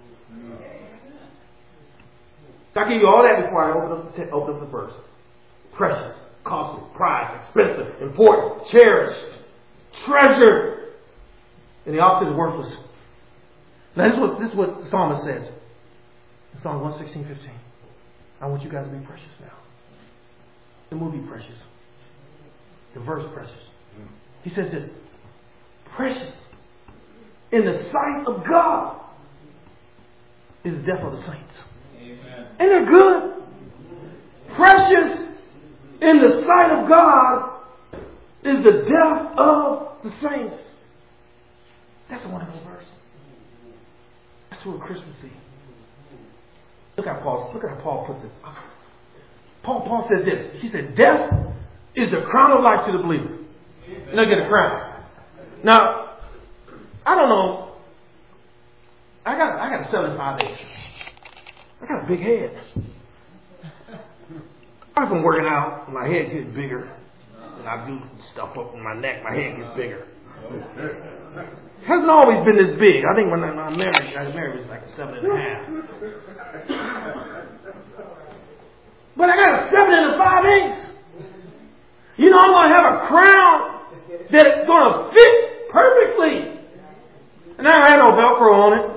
I give you all that before I open up the verse. Precious, costly, prized, expensive, important, cherished, treasured. And the opposite is worthless. Now this is what the psalmist says. In Psalm 116:15. I want you guys to be precious now. The movie precious. The verse precious. He says this. Precious in the sight of God is the death of the saints. Amen. Ain't that good? Precious in the sight of God is the death of the saints. That's a wonderful verse. That's what Christmas is. Look how Paul puts it. Paul says this. He said, death is the crown of life to the believer. And I get a crown. Now, I don't know. I got a 75 inch. I got a big head. I've been working out, my head gets bigger. And I do stuff up in my neck, my head gets bigger. Hasn't always been this big. I think when I got married, it was like 7.5. But I got a 7 5/8. You know, I'm going to have a crown that's going to fit perfectly. And I don't have no Velcro on it.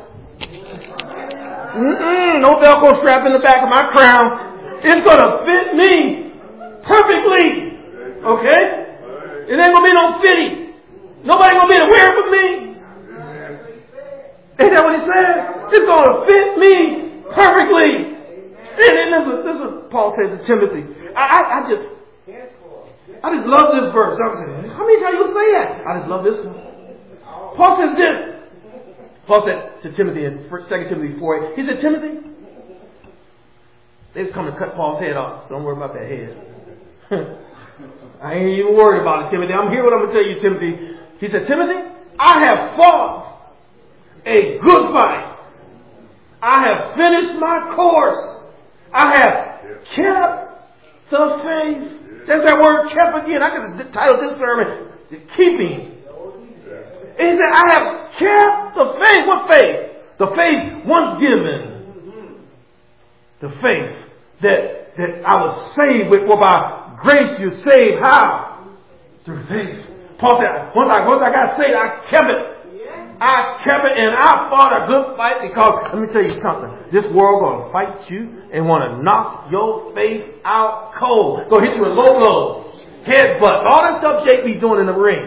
No Velcro strap in the back of my crown. It's going to fit me perfectly. Okay? It ain't going to be no fitty. Nobody going to be able to wear it but me. Ain't that what he said? It's going to fit me perfectly. And this is what Paul says to Timothy. I just love this verse. How many times you say that? I just love this one. Paul says this. Paul said to Timothy in 2 Timothy 4:8. He said, Timothy, they just come to cut Paul's head off. So don't worry about that head. I ain't even worried about it, Timothy. I'm here what I'm going to tell you, Timothy. He said, Timothy, I have fought a good fight. I have finished my course. I have kept the faith. There's that word kept again. I could title this sermon, Keeping. And he said, I have kept the faith. What faith? The faith once given. The faith that I was saved with. For by grace you're saved. How? Through faith. Paul said, once I got saved, I kept it. I kept it and I fought a good fight because, let me tell you something. This world going to fight you and want to knock your faith out cold. Go hit you with low blows, headbutts, all that stuff Jake be doing in the ring.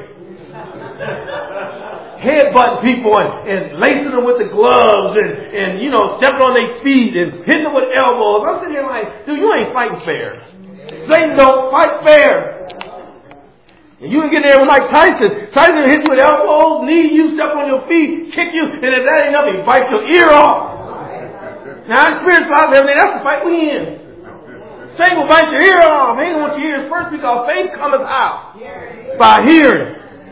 Headbutting people and lacing them with the gloves and you know, stepping on their feet and hitting them with elbows. I'm sitting here like, dude, you ain't fighting fair. Satan don't fight fair. And you can get there with Mike Tyson. Tyson will hit you with elbows, knee you, step on your feet, kick you, and if that ain't enough, he bites your ear off. Now, I experienced life every day. That's the fight we in. Satan will bite your ear off. He don't want your ears first because faith cometh out by hearing.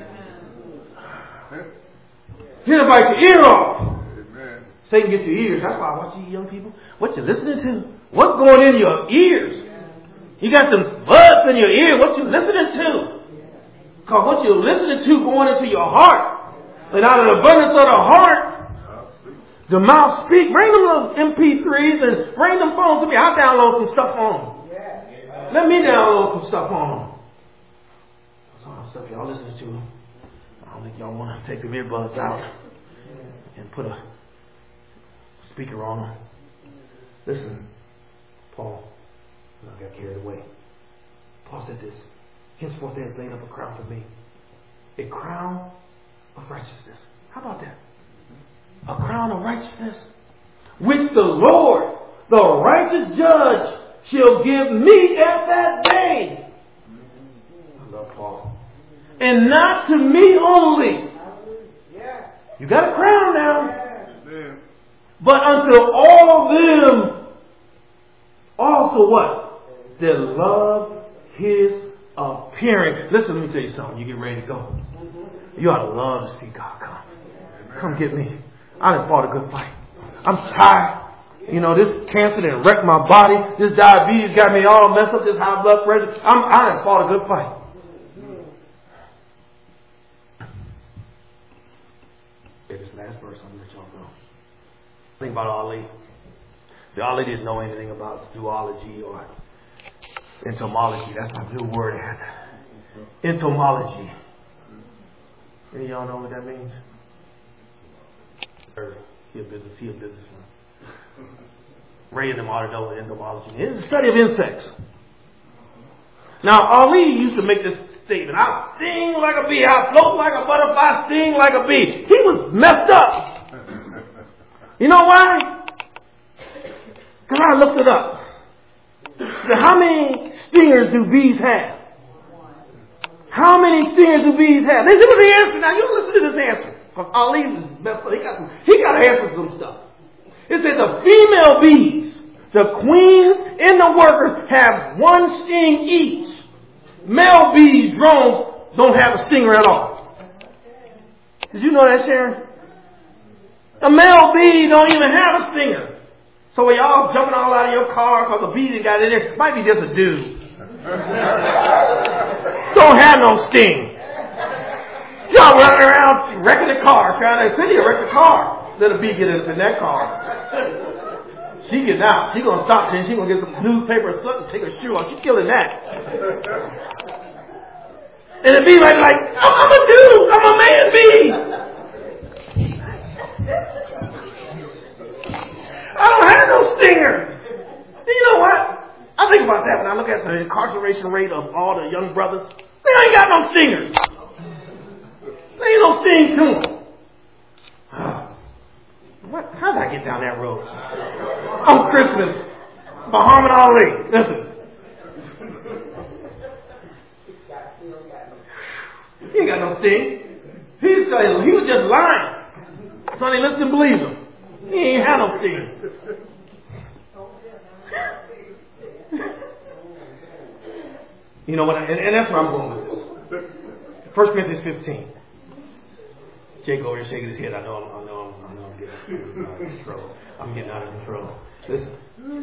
He'll bite your ear off. Satan gets your ears. That's why I watch you young people. What you listening to? What's going in your ears? You got some buds in your ear. What you listening to? Because what you're listening to going into your heart. And out of the abundance of the heart, the mouth speak. Bring them little MP3s and bring them phones to me. I'll download some stuff on them. Let me download some stuff on them. That's all the stuff y'all listening to. I don't think y'all want to take the earbuds out and put a speaker on them. Listen, Paul, I got carried away. Paul said this. Henceforth there is laid up a crown for me. A crown of righteousness. How about that? A crown of righteousness. Which the Lord, the righteous judge, shall give me at that day. I love Paul. And not to me only. You got a crown now. But unto all them also what? That love his appearing. Listen, let me tell you something. You get ready to go. You ought to love to see God come. Come get me. I done fought a good fight. I'm tired. You know, this cancer done wrecked my body. This diabetes got me all messed up. This high blood pressure. I done fought a good fight. last verse, I'm going to let y'all go. Think about Ali. See, Ali didn't know anything about zoology or entomology. That's my new word. Entomology. Any of y'all know what that means? He a businessman. Ray and them ought to know entomology. It's the study of insects. Now, Ali used to make this statement. I sting like a bee. I float like a butterfly. Sting like a bee. He was messed up. You know why? Because I looked it up. So how many stingers do bees have? How many stingers do bees have? This is the answer. Now, you listen to this answer. Because Ali was messed up. He got to answer some stuff. It says the female bees, the queens and the workers, have one sting each. Male bees, drones, don't have a stinger at all. Did you know that, Sharon? A male bee don't even have a stinger. So when y'all jumping all out of your car because the bee that got in there, it might be just a dude. Don't have no sting. Y'all running around wrecking the car, trying to city wreck the car. Let a bee get in that car. She getting out. She gonna stop and she gonna get some newspaper or something, take her shoe off. She's killing that. And the bee might be like, I'm a dude. I'm a man bee. I don't have no stinger. And you know what? I think about that when I look at the incarceration rate of all the young brothers. They ain't got no stingers. There ain't no sting to them. How did I get down that road? On Christmas, Muhammad Ali. Listen. He ain't got no sting. He was just lying. Sonny, listen, believe him. He ain't had no sting. You know what? And that's where I'm going with this. 1 Corinthians 15. Jake over here shaking his head. I know I'm getting out of control. I'm getting out of control. Listen.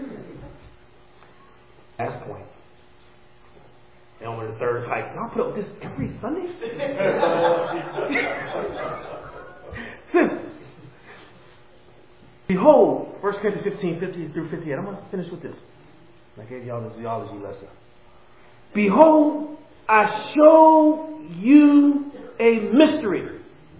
Last point. And over the third type. I'll put up this every Sunday. Listen. Behold, 1 Corinthians 15, 50 through 58. I'm going to finish with this. I gave y'all the zoology lesson. Behold, I show you a mystery.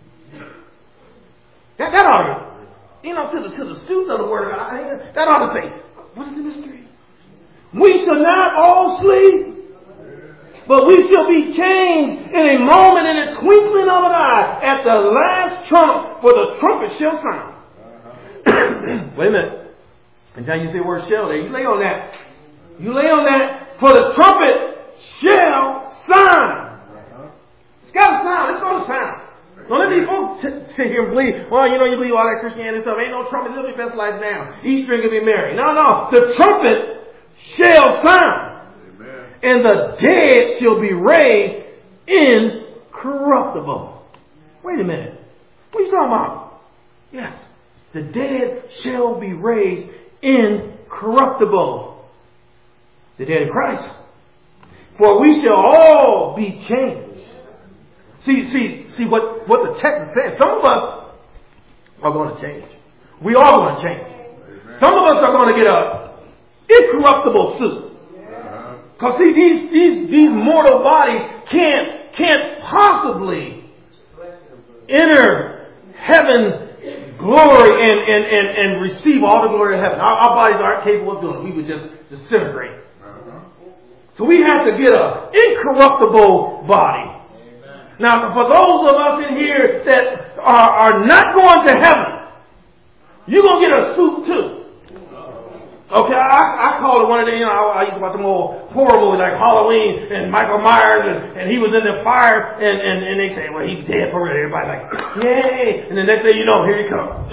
That ought to, to the student of the Word of God, that ought to say, what is the mystery? We shall not all sleep, but we shall be changed in a moment, in a twinkling of an eye, at the last trump, for the trumpet shall sound. Wait a minute. And now you say the word shall there. You lay on that. You lay on that, for the trumpet shall sound. It's got to sound. It's going to sound. Don't let these folks sit here and believe, well, you believe all that Christianity stuff. Ain't no trumpet. It'll be festivalized now. Eat, drink, and be merry. No. The trumpet shall sound. Amen. And the dead shall be raised incorruptible. Wait a minute. What are you talking about? Yes. The dead shall be raised incorruptible. The dead in Christ. For we shall all be changed. See what the text is saying. Some of us are going to change. We are going to change. Some of us are going to get a incorruptible suit. Because these mortal bodies can't possibly enter heaven glory and receive all the glory of heaven. Our bodies aren't capable of doing it. We would just disintegrate. So we have to get an incorruptible body. Now, for those of us in here that are not going to heaven, you're going to get a suit too. Okay, I call it one of the, I used to watch them old horror movies like Halloween and Michael Myers and he was in the fire and they say, well, he's dead for real. Everybody's like, yay. And the next thing you know, here he comes.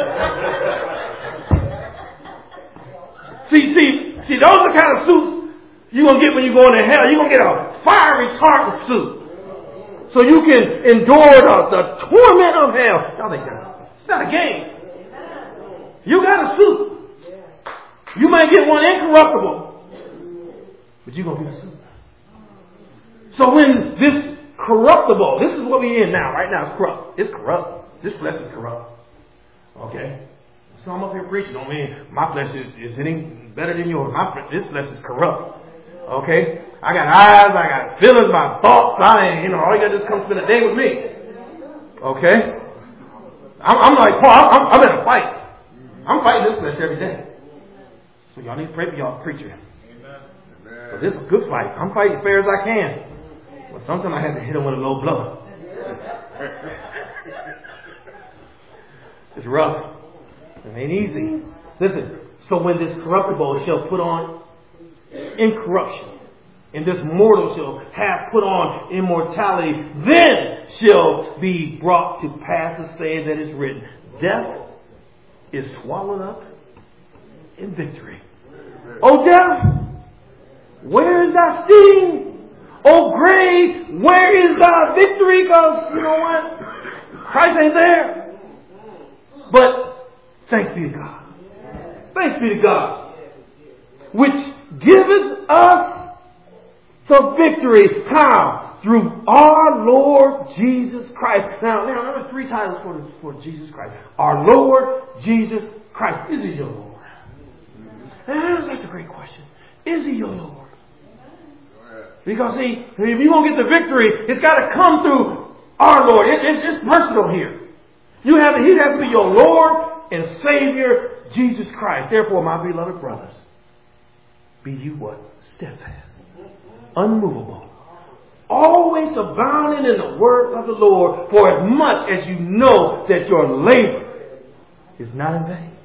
See, those are the kind of suits you're going to get when you go into hell. You're going to get a fire retardant suit. So you can endure the torment of hell. Y'all think it's not a game. You got a suit. You might get one incorruptible, but you're going to get a suit. So when this corruptible, this is what we're in now. Right now it's corrupt. It's corrupt. This flesh is corrupt. Okay? So I'm up here preaching. Don't mean my flesh is any better than yours. This flesh is corrupt. Okay? I got eyes, I got feelings, my thoughts. All you got to do is come spend a day with me. Okay? I'm like Paul, I'm in a fight. I'm fighting this flesh every day. So y'all need to pray for y'all preacher. But this is a good fight. I'm fighting as fair as I can. But sometimes I have to hit him with a low blow. It's rough. It ain't easy. Listen, so when this corruptible shall put on incorruption, and this mortal shall have put on immortality, then shall be brought to pass the saying that is written, death is swallowed up in victory. O death, where is thy sting? O grave, where is thy victory? Because you know what? Christ ain't there. But thanks be to God. Thanks be to God, which giveth us the victory. How? Through our Lord Jesus Christ. Now there are 3 titles for Jesus Christ. Our Lord Jesus Christ. Is He your Lord? That's a great question. Is He your Lord? Because see, if you want to get the victory, it's got to come through our Lord. It's personal here. He has to be your Lord and Savior, Jesus Christ. Therefore, my beloved brothers, be you what? Steadfast, unmovable, always abounding in the word of the Lord, for as much as you know that your labor is not in vain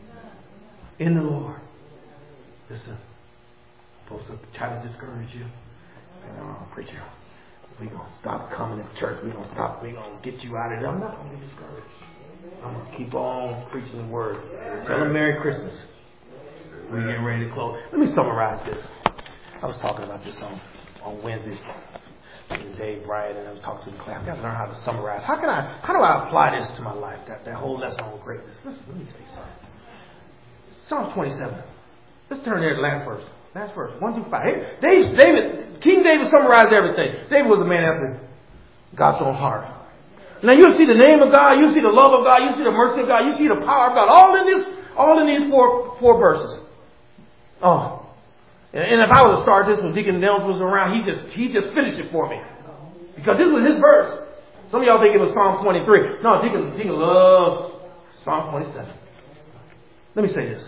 in the Lord. Listen, folks are trying to discourage you. Preacher, we're going to stop coming to church. We're going to get you out of there. I'm not going to be discouraged. I'm going to keep on preaching the word. Tell them Merry Christmas. We're getting ready to close. Let me summarize this. I was talking about this on Wednesday. Dave Bryant, and I was talking to the class. I've got to learn how to summarize. How do I apply this to my life? That whole lesson on greatness. Listen, let me tell you something. Psalm 27. Let's turn there to the last verse. Last verse, 1 through 5. King David summarized everything. David was a man after God's own heart. Now you'll see the name of God, you'll see the love of God, you'll see the mercy of God, you'll see the power of God, all in these four verses. Oh. And if I was to start this when Deacon Nels was around, he just finished it for me. Because this was his verse. Some of y'all think it was Psalm 23. No, Deacon loves Psalm 27. Let me say this.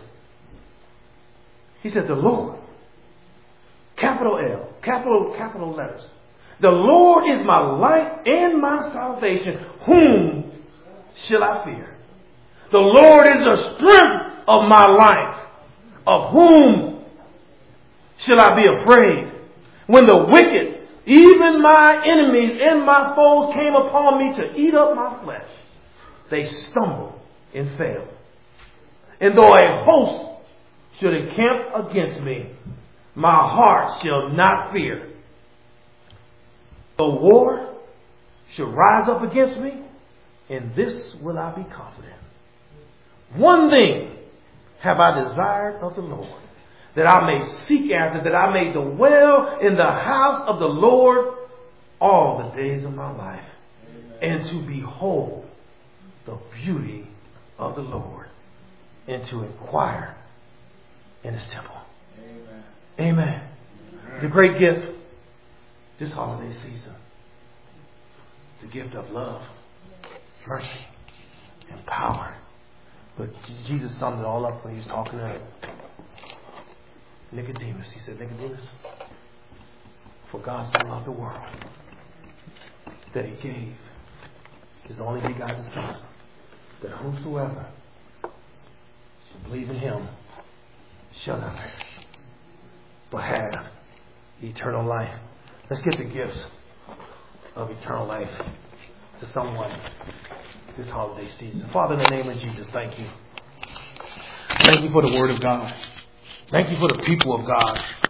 He said, the Lord, capital L, capital letters. The Lord is my light and my salvation. Whom shall I fear? The Lord is the strength of my life. Of whom shall I be afraid? When the wicked, even my enemies and my foes, came upon me to eat up my flesh, they stumbled and failed. And though a host should encamp against me, my heart shall not fear. Though war should rise up against me, in this will I be confident. One thing have I desired of the Lord, that I may seek after, that I may dwell in the house of the Lord all the days of my life, and to behold the beauty of the Lord, and to inquire in His temple. Amen. The great gift this holiday season, the gift of love, mercy, and power. But Jesus summed it all up when He was talking to Nicodemus. He said, Nicodemus, for God so loved the world that He gave His only begotten Son, that whosoever shall believe in Him shall not perish, but have eternal life. Let's get the gifts of eternal life to someone this holiday season. Father, in the name of Jesus, thank you. Thank you for the Word of God. Thank you for the people of God.